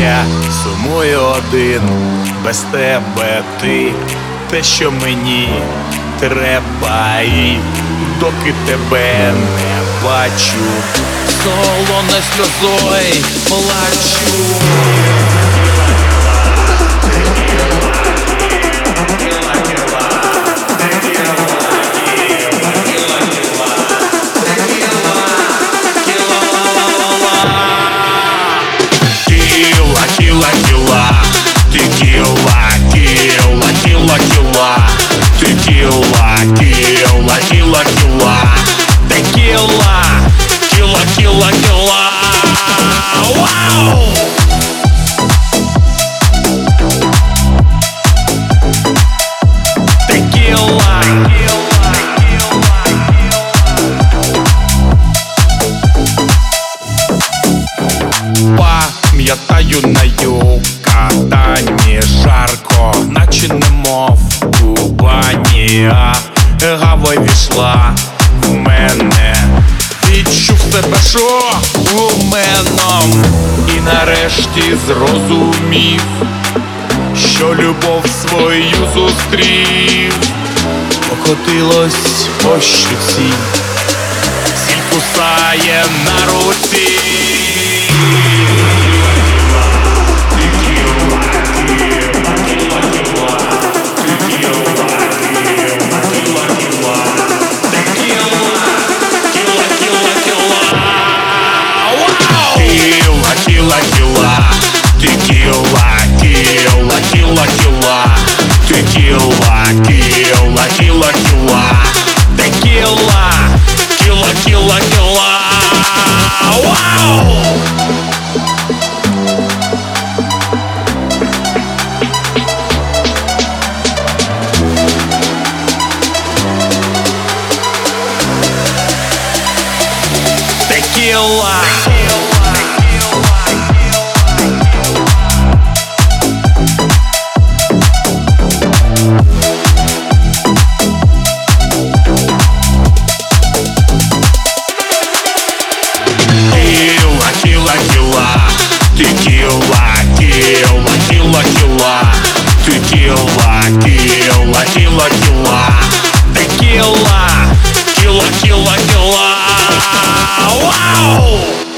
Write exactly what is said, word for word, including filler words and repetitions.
я сумую один, без тебе ти, те, що мені треба, і доки тебе не бачу, солоне сльозой плачу. Кила, кила, текила, кила, кила, кила, текила, кила, кила, кила, текила, кила, кила, кила. Вау! Текила. Пам'ятаю на Юкатані жарко, наче немов Кубані, а гава війшла в мене, відчув себе шоуменом і нарешті зрозумів, що любов свою зустрів. Покотилось по щуці, сіль кусає на руці. Кила, кила, текила, кила, кила, кила, текила, кила, кила, кила, текила, кила, кила, кила. Вау! Текила. Текила, кила, кила, кила, текила, кила, кила, кила, текила, кила, кила, кила. Вау!